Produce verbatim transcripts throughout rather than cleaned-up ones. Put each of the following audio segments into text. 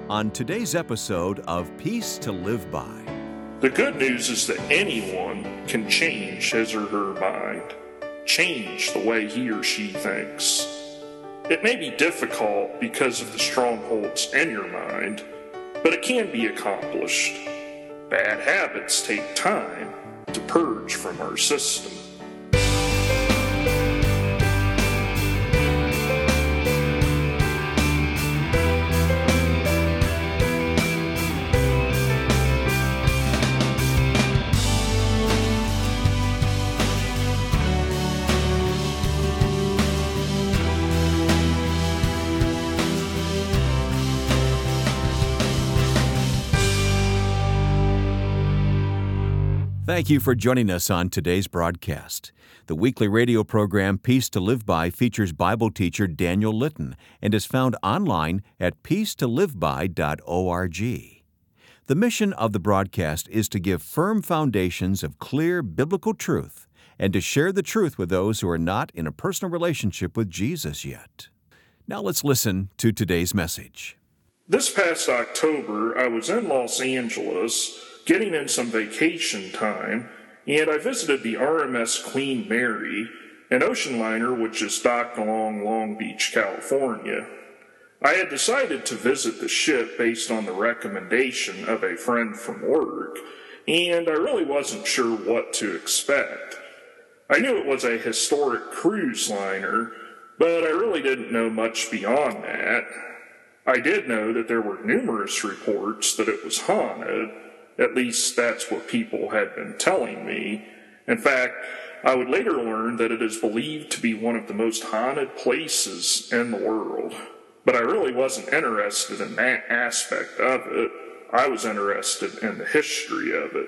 on today's episode of Peace to Live By. The good news is that anyone can change his or her mind, change the way he or she thinks. It may be difficult because of the strongholds in your mind, but it can be accomplished. Bad habits take time to purge from our system. Thank you for joining us on today's broadcast. The weekly radio program Peace to Live By features Bible teacher Daniel Litton and is found online at peace to live by dot org. The mission of the broadcast is to give firm foundations of clear biblical truth and to share the truth with those who are not in a personal relationship with Jesus yet. Now let's listen to today's message. This past October, I was in Los Angeles getting in some vacation time, and I visited the R M S Queen Mary, an ocean liner which is docked along Long Beach, California. I had decided to visit the ship based on the recommendation of a friend from work, and I really wasn't sure what to expect. I knew it was a historic cruise liner, but I really didn't know much beyond that. I did know that there were numerous reports that it was haunted. At least that's what people had been telling me. In fact, I would later learn that it is believed to be one of the most haunted places in the world. But I really wasn't interested in that aspect of it. I was interested in the history of it.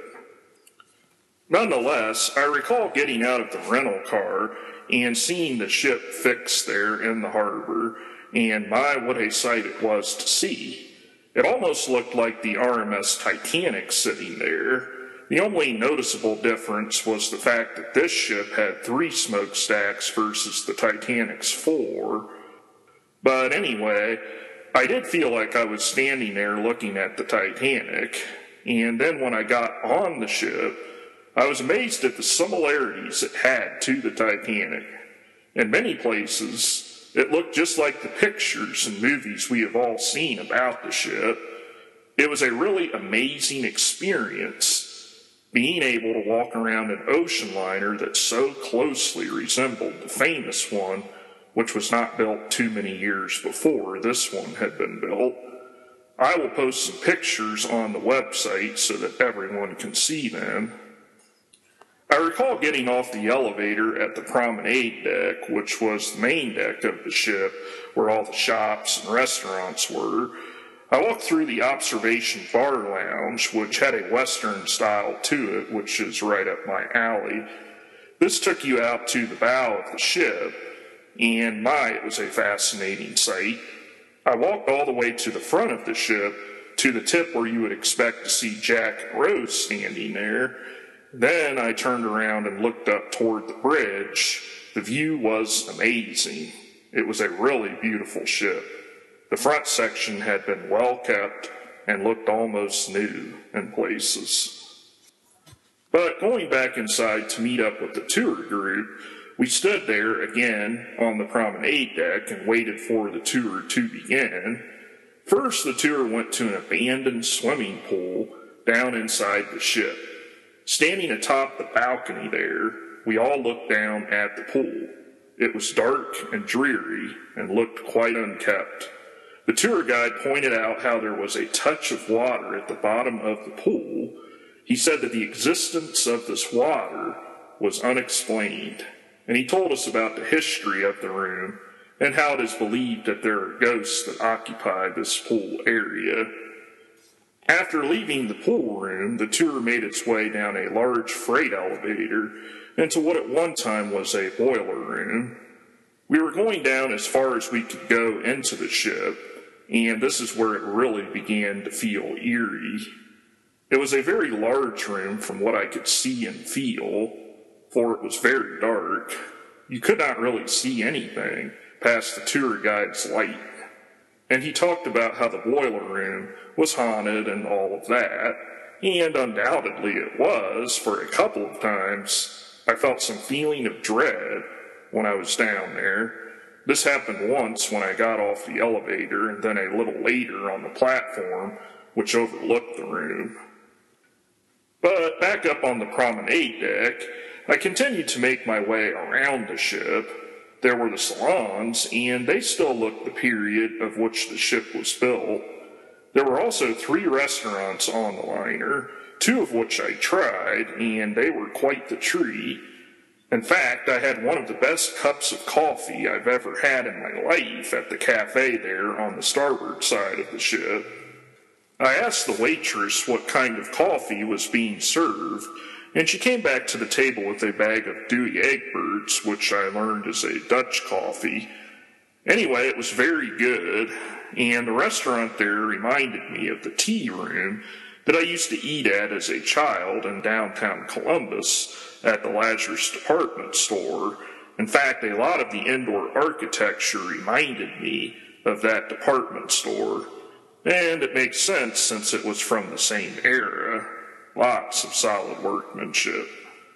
Nonetheless, I recall getting out of the rental car and seeing the ship fixed there in the harbor, and my, what a sight it was to see. It almost looked like the R M S Titanic sitting there. The only noticeable difference was the fact that this ship had three smokestacks versus the Titanic's four. But anyway, I did feel like I was standing there looking at the Titanic, and then when I got on the ship, I was amazed at the similarities it had to the Titanic. In many places, it looked just like the pictures and movies we have all seen about the ship. It was a really amazing experience, being able to walk around an ocean liner that so closely resembled the famous one, which was not built too many years before this one had been built. I will post some pictures on the website so that everyone can see them. I recall getting off the elevator at the promenade deck, which was the main deck of the ship, where all the shops and restaurants were. I walked through the observation bar lounge, which had a Western style to it, which is right up my alley. This took you out to the bow of the ship, and my, it was a fascinating sight. I walked all the way to the front of the ship, to the tip where you would expect to see Jack and Rose standing there. Then I turned around and looked up toward the bridge. The view was amazing. It was a really beautiful ship. The front section had been well kept and looked almost new in places. But going back inside to meet up with the tour group, we stood there again on the promenade deck and waited for the tour to begin. First, the tour went to an abandoned swimming pool down inside the ship. Standing atop the balcony there, we all looked down at the pool. It was dark and dreary and looked quite unkept. The tour guide pointed out how there was a touch of water at the bottom of the pool. He said that the existence of this water was unexplained, and he told us about the history of the room and how it is believed that there are ghosts that occupy this pool area. After leaving the pool room, the tour made its way down a large freight elevator into what at one time was a boiler room. We were going down as far as we could go into the ship, and this is where it really began to feel eerie. It was a very large room from what I could see and feel, for it was very dark. You could not really see anything past the tour guide's light. and he talked about how the boiler room was haunted and all of that, and undoubtedly it was. For a couple of times, I felt some feeling of dread when I was down there. This happened once when I got off the elevator, and then a little later on the platform, which overlooked the room. But back up on the promenade deck, I continued to make my way around the ship. There were the salons, and they still looked the period of which the ship was built. There were also three restaurants on the liner, two of which I tried, and they were quite the treat. In fact, I had one of the best cups of coffee I've ever had in my life at the cafe there on the starboard side of the ship. I asked the waitress what kind of coffee was being served, and she came back to the table with a bag of Dewey Egberts, which I learned is a Dutch coffee. Anyway, it was very good, and the restaurant there reminded me of the tea room that I used to eat at as a child in downtown Columbus at the Lazarus department store. In fact, a lot of the indoor architecture reminded me of that department store, and it makes sense since it was from the same era. Lots of solid workmanship.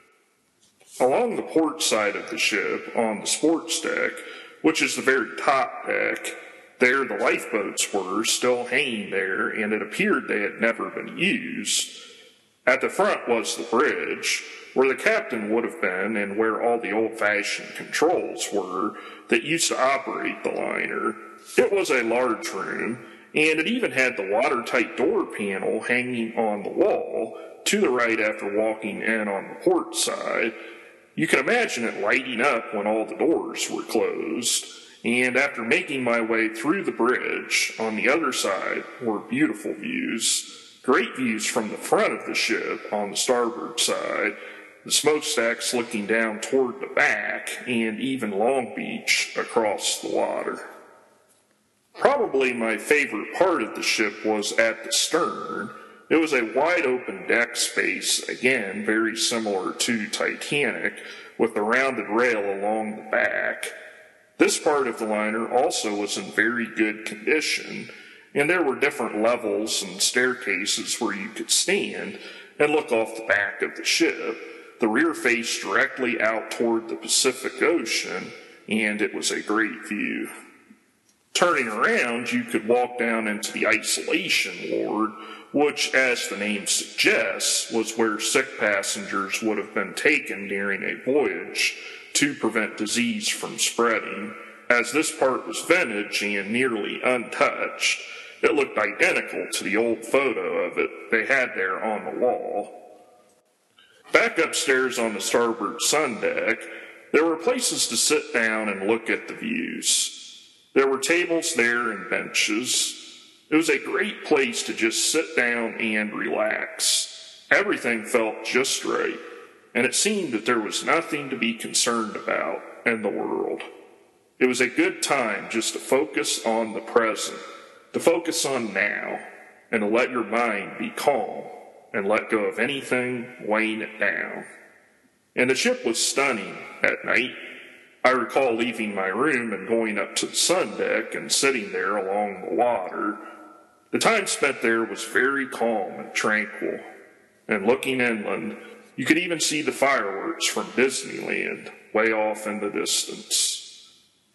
Along the port side of the ship, on the sports deck, which is the very top deck, there the lifeboats were still hanging there, and it appeared they had never been used. At the front was the bridge, where the captain would have been and where all the old-fashioned controls were that used to operate the liner. It was a large room, and it even had the watertight door panel hanging on the wall to the right after walking in on the port side. You can imagine it lighting up when all the doors were closed. And after making my way through the bridge, on the other side were beautiful views. Great views from the front of the ship on the starboard side, the smokestacks looking down toward the back, and even Long Beach across the water. Probably my favorite part of the ship was at the stern. It was a wide-open deck space, again, very similar to Titanic, with a rounded rail along the back. This part of the liner also was in very good condition, and there were different levels and staircases where you could stand and look off the back of the ship. The rear faced directly out toward the Pacific Ocean, and it was a great view. Turning around, you could walk down into the isolation ward, which, as the name suggests, was where sick passengers would have been taken during a voyage to prevent disease from spreading. As this part was vintage and nearly untouched, it looked identical to the old photo of it they had there on the wall. Back upstairs on the starboard sun deck, there were places to sit down and look at the views. There were tables there and benches. It was a great place to just sit down and relax. Everything felt just right, and it seemed that there was nothing to be concerned about in the world. It was a good time just to focus on the present, to focus on now, and to let your mind be calm and let go of anything weighing it down. And the ship was stunning at night. I recall leaving my room and going up to the sun deck and sitting there along the water. The time spent there was very calm and tranquil, and looking inland, you could even see the fireworks from Disneyland way off in the distance.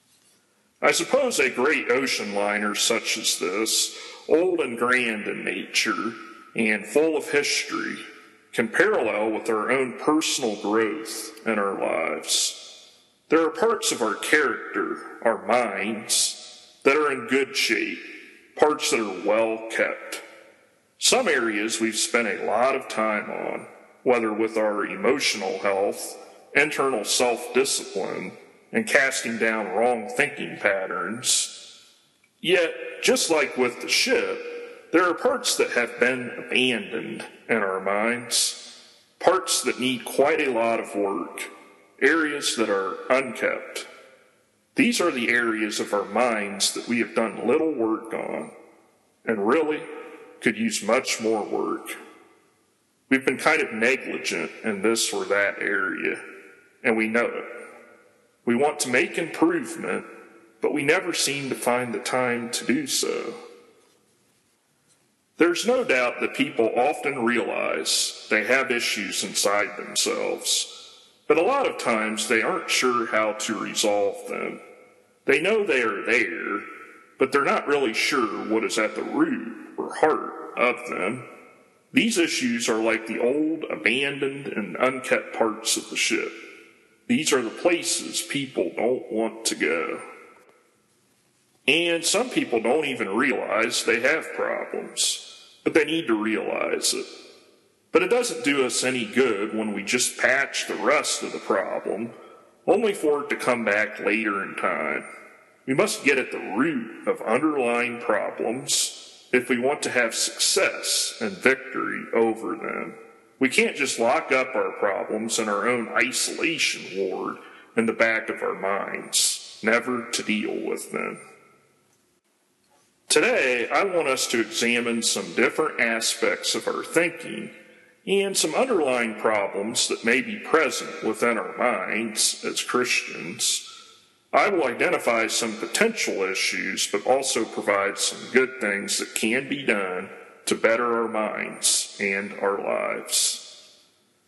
I suppose a great ocean liner such as this, old and grand in nature and full of history, can parallel with our own personal growth in our lives. There are parts of our character, our minds, that are in good shape, parts that are well kept. Some areas we've spent a lot of time on, whether with our emotional health, internal self-discipline, and casting down wrong thinking patterns. Yet, just like with the ship, there are parts that have been abandoned in our minds, parts that need quite a lot of work, areas that are unkept. These are the areas of our minds that we have done little work on, and really could use much more work. We've been kind of negligent in this or that area, and we know it. We want to make improvement, but we never seem to find the time to do so. There's no doubt that people often realize they have issues inside themselves, but a lot of times they aren't sure how to resolve them. They know they are there, but they're not really sure what is at the root or heart of them. These issues are like the old, abandoned, and unkept parts of the ship. These are the places people don't want to go. And some people don't even realize they have problems, but they need to realize it. But it doesn't do us any good when we just patch the rest of the problem, only for it to come back later in time. We must get at the root of underlying problems if we want to have success and victory over them. We can't just lock up our problems in our own isolation ward in the back of our minds, never to deal with them. Today, I want us to examine some different aspects of our thinking and some underlying problems that may be present within our minds as Christians. I will identify some potential issues, but also provide some good things that can be done to better our minds and our lives.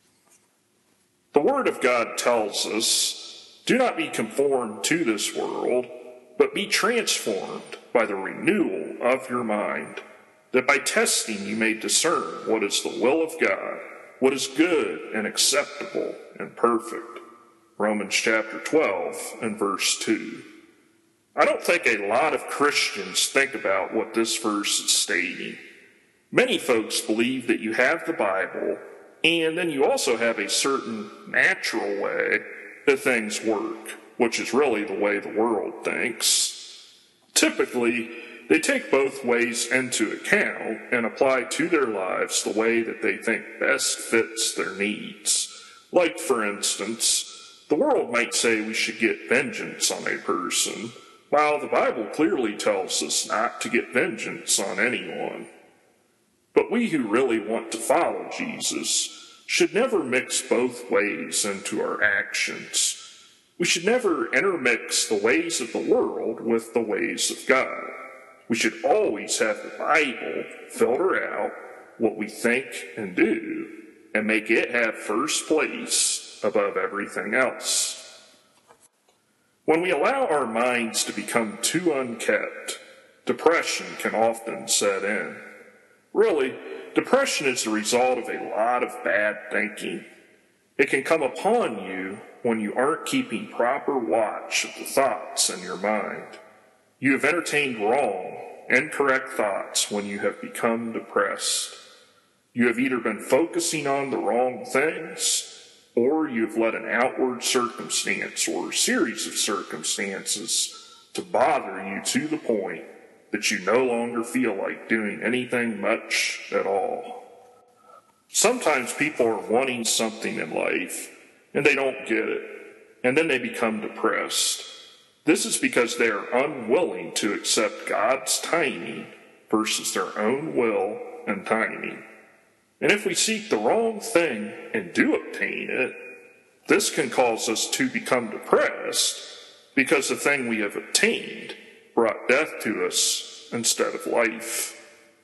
The Word of God tells us, "Do not be conformed to this world, but be transformed by the renewal of your mind, that by testing you may discern what is the will of God, what is good and acceptable and perfect." Romans chapter twelve and verse two. I don't think a lot of Christians think about what this verse is stating. Many folks believe that you have the Bible, and then you also have a certain natural way that things work, which is really the way the world thinks. Typically, they take both ways into account and apply to their lives the way that they think best fits their needs. Like, for instance, the world might say we should get vengeance on a person, while the Bible clearly tells us not to get vengeance on anyone. But we who really want to follow Jesus should never mix both ways into our actions. We should never intermix the ways of the world with the ways of God. We should always have the Bible filter out what we think and do and make it have first place above everything else. When we allow our minds to become too unkept, depression can often set in. Really, depression is the result of a lot of bad thinking. It can come upon you when you aren't keeping proper watch of the thoughts in your mind. You have entertained wrong, incorrect thoughts when you have become depressed. You have either been focusing on the wrong things, or you've let an outward circumstance or a series of circumstances to bother you to the point that you no longer feel like doing anything much at all. Sometimes people are wanting something in life, and they don't get it, and then they become depressed. This is because they are unwilling to accept God's timing versus their own will and timing. And if we seek the wrong thing and do obtain it, this can cause us to become depressed because the thing we have obtained brought death to us instead of life.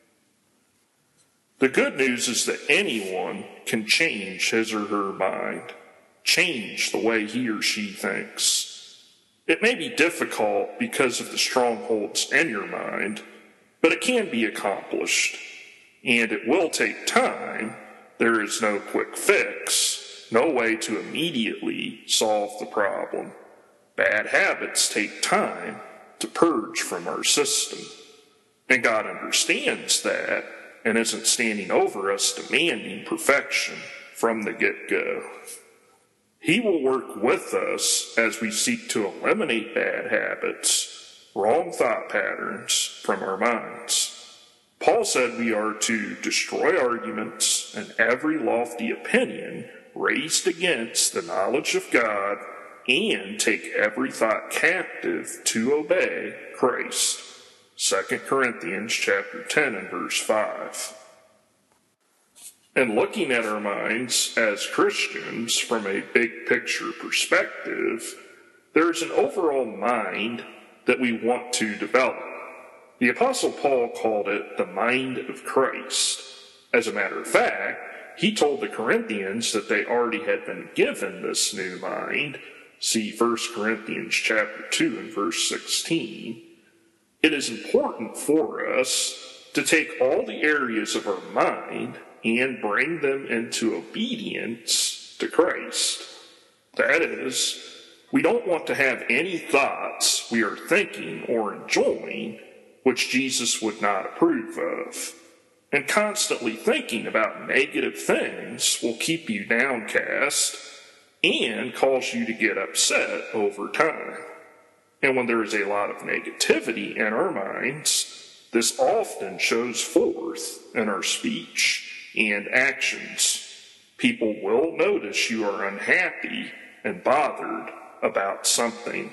The good news is that anyone can change his or her mind, change the way he or she thinks. It may be difficult because of the strongholds in your mind, but it can be accomplished. And it will take time. There is no quick fix, no way to immediately solve the problem. Bad habits take time to purge from our system. And God understands that and isn't standing over us demanding perfection from the get-go. He will work with us as we seek to eliminate bad habits, wrong thought patterns from our minds. Paul said we are to destroy arguments and every lofty opinion raised against the knowledge of God and take every thought captive to obey Christ. Second Corinthians chapter ten and verse five. And looking at our minds as Christians from a big picture perspective, there is an overall mind that we want to develop. The Apostle Paul called it the mind of Christ. As a matter of fact, he told the Corinthians that they already had been given this new mind. See First Corinthians chapter two and verse sixteen. It is important for us to take all the areas of our mind and bring them into obedience to Christ. That is, we don't want to have any thoughts we are thinking or enjoying which Jesus would not approve of. And constantly thinking about negative things will keep you downcast and cause you to get upset over time. And when there is a lot of negativity in our minds, this often shows forth in our speech and actions. People will notice you are unhappy and bothered about something.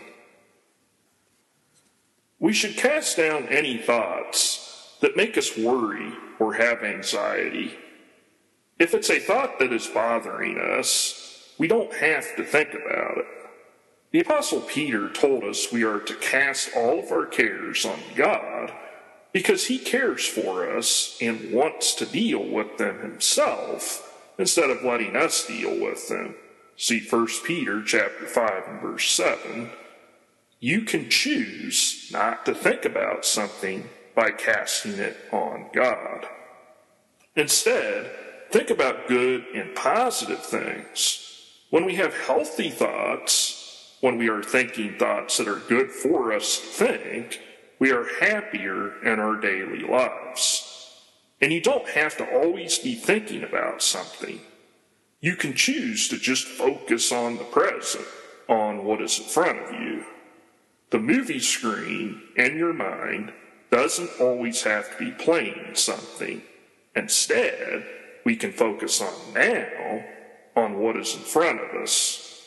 We should cast down any thoughts that make us worry or have anxiety. If it's a thought that is bothering us, we don't have to think about it. The Apostle Peter told us we are to cast all of our cares on God because he cares for us and wants to deal with them himself instead of letting us deal with them. See First Peter chapter five and verse seven. You can choose not to think about something by casting it on God. Instead, think about good and positive things. When we have healthy thoughts, when we are thinking thoughts that are good for us to think, we are happier in our daily lives. And you don't have to always be thinking about something. You can choose to just focus on the present, on what is in front of you. The movie screen in your mind doesn't always have to be playing something. Instead, we can focus on now, on what is in front of us.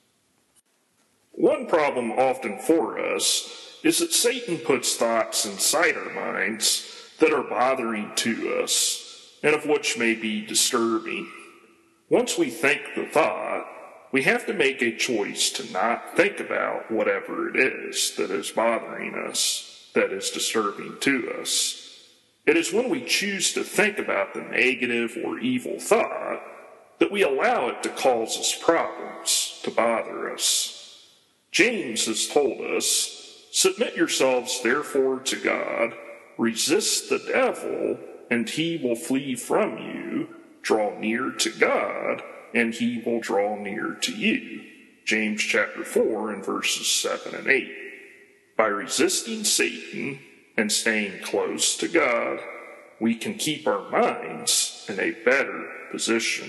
One problem often for us is that Satan puts thoughts inside our minds that are bothering to us, and of which may be disturbing. Once we think the thought, we have to make a choice to not think about whatever it is that is bothering us, that is disturbing to us. It is when we choose to think about the negative or evil thought that we allow it to cause us problems, to bother us. James has told us, submit yourselves therefore to God, resist the devil, and he will flee from you. Draw near to God, and he will draw near to you. James chapter four and verses seven and eight. By resisting Satan and staying close to God, we can keep our minds in a better position.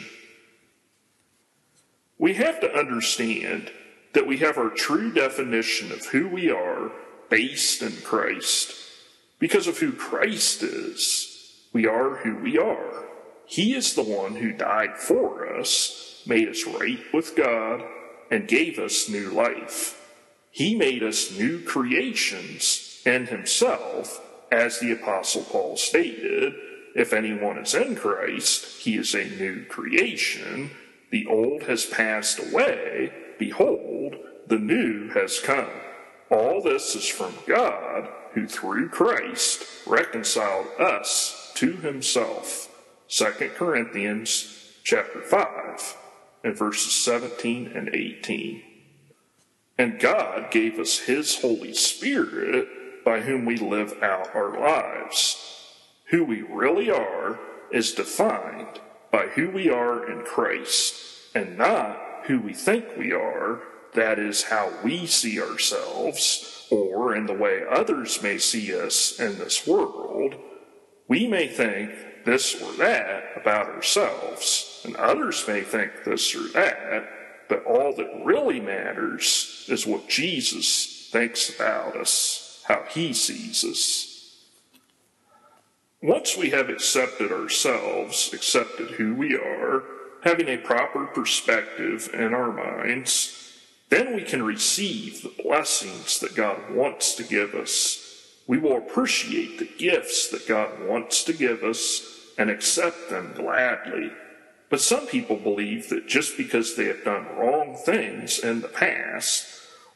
We have to understand that we have our true definition of who we are based in Christ. Because of who Christ is, we are who we are. He is the one who died for us, made us right with God, and gave us new life. He made us new creations in himself, as the Apostle Paul stated, if anyone is in Christ, he is a new creation. The old has passed away. Behold, the new has come. All this is from God, who through Christ reconciled us to himself. Second Corinthians chapter five and verses seventeen and eighteen. And God gave us his Holy Spirit by whom we live out our lives. Who we really are is defined by who we are in Christ and not who we think we are, that is how we see ourselves, or in the way others may see us in this world. We may think this or that about ourselves, and others may think this or that, but all that really matters is what Jesus thinks about us, how he sees us. Once we have accepted ourselves, accepted who we are, having a proper perspective in our minds, then we can receive the blessings that God wants to give us. We will appreciate the gifts that God wants to give us and accept them gladly. But some people believe that just because they have done wrong things in the past,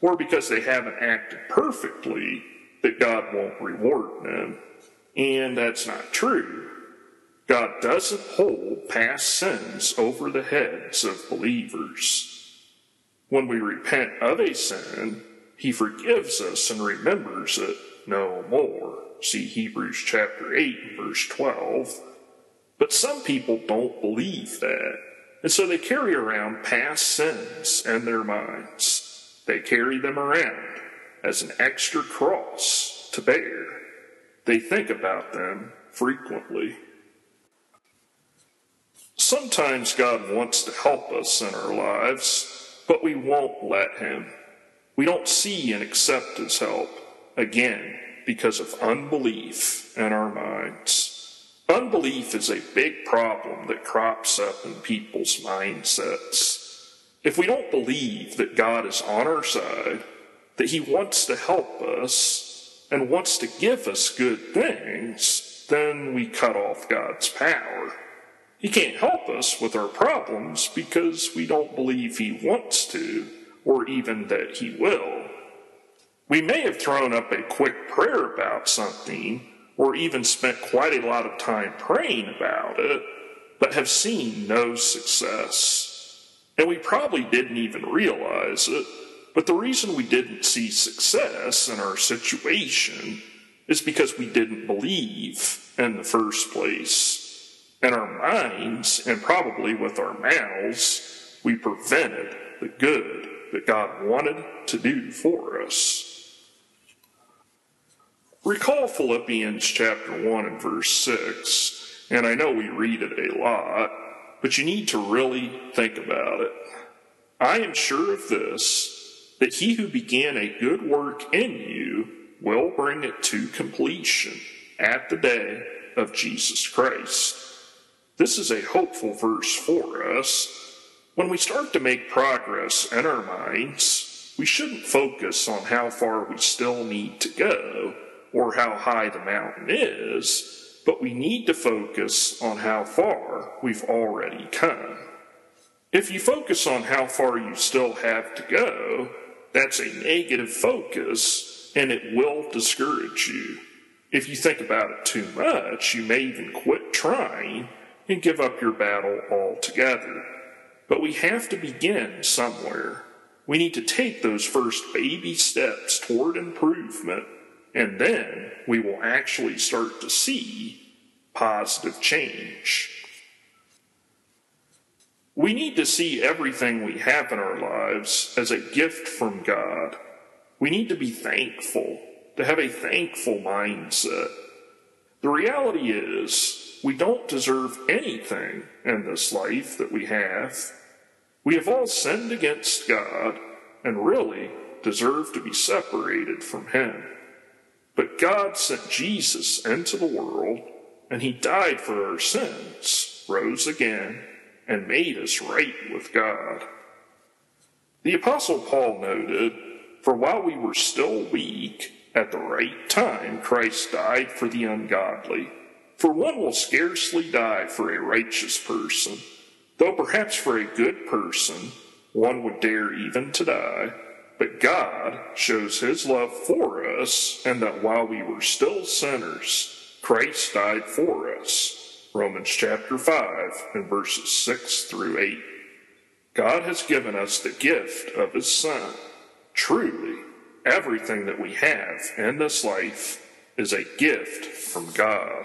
or because they haven't acted perfectly, that God won't reward them. And that's not true. God doesn't hold past sins over the heads of believers. When we repent of a sin, he forgives us and remembers it no more. See Hebrews chapter eight, verse twelve. But some people don't believe that, and so they carry around past sins in their minds. They carry them around as an extra cross to bear. They think about them frequently. Sometimes God wants to help us in our lives, but we won't let him. We don't see and accept his help, again, because of unbelief in our minds. Unbelief is a big problem that crops up in people's mindsets. If we don't believe that God is on our side, that he wants to help us and wants to give us good things, then we cut off God's power. He can't help us with our problems because we don't believe he wants to, or even that he will. We may have thrown up a quick prayer about something, or even spent quite a lot of time praying about it, but have seen no success. And we probably didn't even realize it, but the reason we didn't see success in our situation is because we didn't believe in the first place. In our minds, and probably with our mouths, we prevented the good that God wanted to do for us. Recall Philippians chapter one and verse six, and I know we read it a lot, but you need to really think about it. I am sure of this, that he who began a good work in you will bring it to completion at the day of Jesus Christ. This is a hopeful verse for us. When we start to make progress in our minds, we shouldn't focus on how far we still need to go or how high the mountain is, but we need to focus on how far we've already come. If you focus on how far you still have to go, that's a negative focus, and it will discourage you. If you think about it too much, you may even quit trying and give up your battle altogether. But we have to begin somewhere. We need to take those first baby steps toward improvement, and then we will actually start to see positive change. We need to see everything we have in our lives as a gift from God. We need to be thankful, to have a thankful mindset. The reality is, we don't deserve anything in this life that we have. We have all sinned against God and really deserve to be separated from him. But God sent Jesus into the world, and he died for our sins, rose again, and made us right with God. The Apostle Paul noted, "For while we were still weak, at the right time Christ died for the ungodly. For one will scarcely die for a righteous person, though perhaps for a good person one would dare even to die. But God shows his love for us, and that while we were still sinners, Christ died for us." Romans chapter five and verses six through eight. God has given us the gift of his Son. Truly, everything that we have in this life is a gift from God.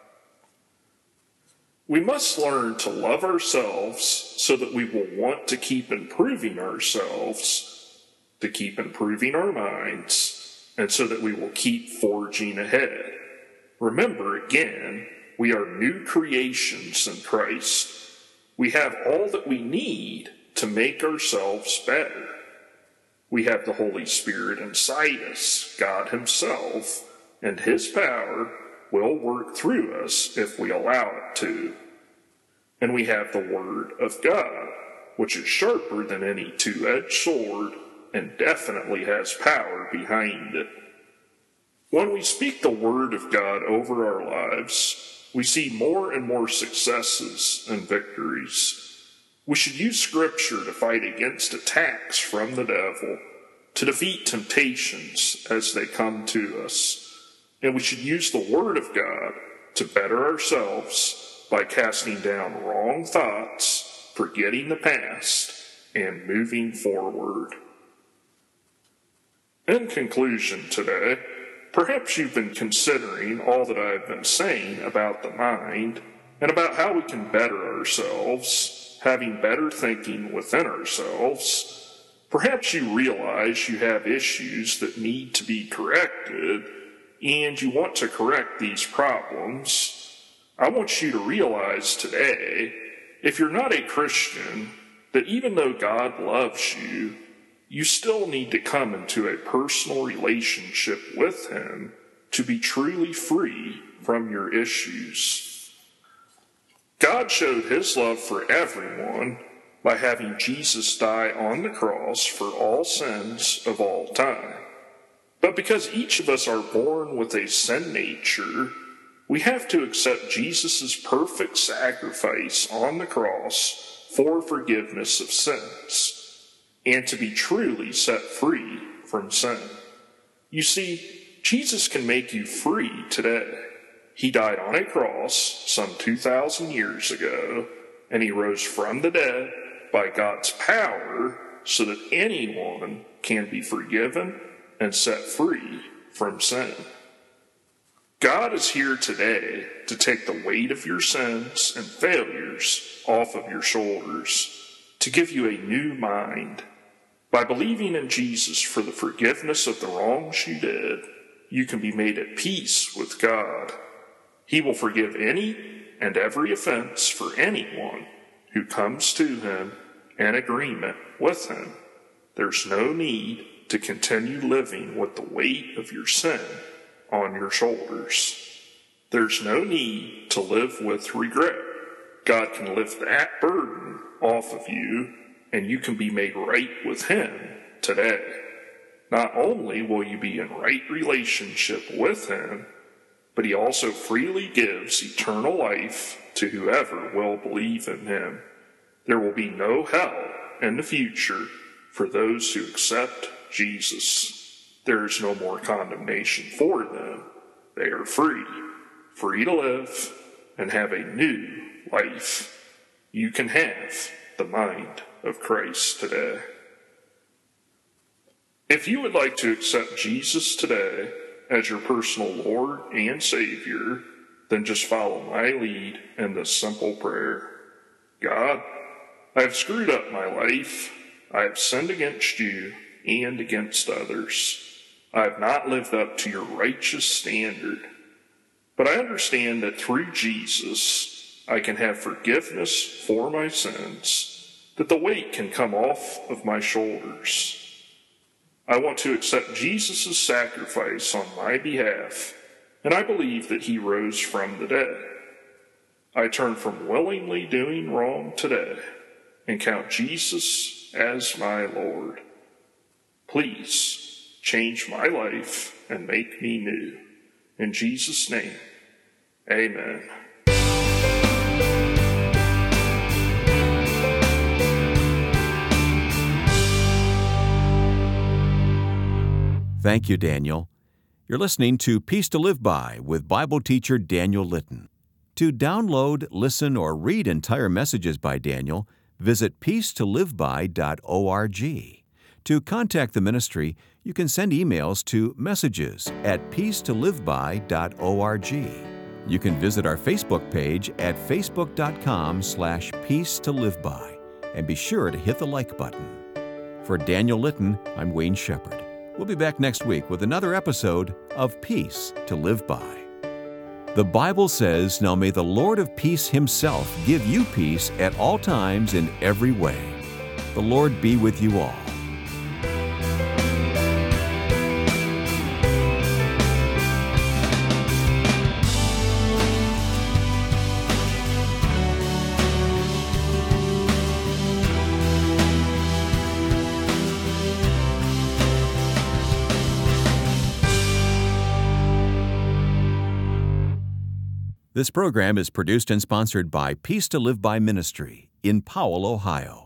We must learn to love ourselves so that we will want to keep improving ourselves, to keep improving our minds, and so that we will keep forging ahead. Remember again, we are new creations in Christ. We have all that we need to make ourselves better. We have the Holy Spirit inside us, God himself, and his power will work through us if we allow it to. And we have the Word of God, which is sharper than any two-edged sword and definitely has power behind it. When we speak the Word of God over our lives, we see more and more successes and victories. We should use Scripture to fight against attacks from the devil. to defeat temptations as they come to us. And we should use the Word of God to better ourselves by casting down wrong thoughts, forgetting the past, and moving forward. In conclusion today, perhaps you've been considering all that I've been saying about the mind and about how we can better ourselves, having better thinking within ourselves. Perhaps you realize you have issues that need to be corrected, and you want to correct these problems. I want you to realize today, if you're not a Christian, that even though God loves you, you still need to come into a personal relationship with Him to be truly free from your issues. God showed His love for everyone by having Jesus die on the cross for all sins of all time. But because each of us are born with a sin nature, we have to accept Jesus' perfect sacrifice on the cross for forgiveness of sins, and to be truly set free from sin. You see, Jesus can make you free today. He died on a cross some two thousand years ago, and He rose from the dead by God's power so that anyone can be forgiven and set free from sin. God is here today to take the weight of your sins and failures off of your shoulders, to give you a new mind. By believing in Jesus for the forgiveness of the wrongs you did, you can be made at peace with God. He will forgive any and every offense for anyone who comes to Him in agreement with Him. There's no need to continue living with the weight of your sin on your shoulders. There's no need to live with regret. God can lift that burden off of you, and you can be made right with Him today. Not only will you be in right relationship with Him, but He also freely gives eternal life to whoever will believe in Him. There will be no hell in the future for those who accept Jesus. There is no more condemnation for them. They are free, free to live and have a new life. You can have the mind of Christ today. If you would like to accept Jesus today as your personal Lord and Savior, then just follow my lead in this simple prayer. God, I have screwed up my life. I have sinned against you and against others. I have not lived up to your righteous standard. But I understand that through Jesus, I can have forgiveness for my sins, that the weight can come off of my shoulders. I want to accept Jesus' sacrifice on my behalf, and I believe that He rose from the dead. I turn from willingly doing wrong today and count Jesus as my Lord. Please change my life and make me new. In Jesus' name, amen. Thank you, Daniel. You're listening to Peace to Live By with Bible teacher Daniel Litton. To download, listen, or read entire messages by Daniel, visit peace to live by dot org. To contact the ministry, you can send emails to messages at peace to live by dot org. You can visit our Facebook page at facebook dot com slash peace to live by, and be sure to hit the like button. For Daniel Litton, I'm Wayne Shepherd. We'll be back next week with another episode of Peace to Live By. The Bible says, "Now may the Lord of peace Himself give you peace at all times in every way." The Lord be with you all. This program is produced and sponsored by Peace to Live By Ministry in Powell, Ohio.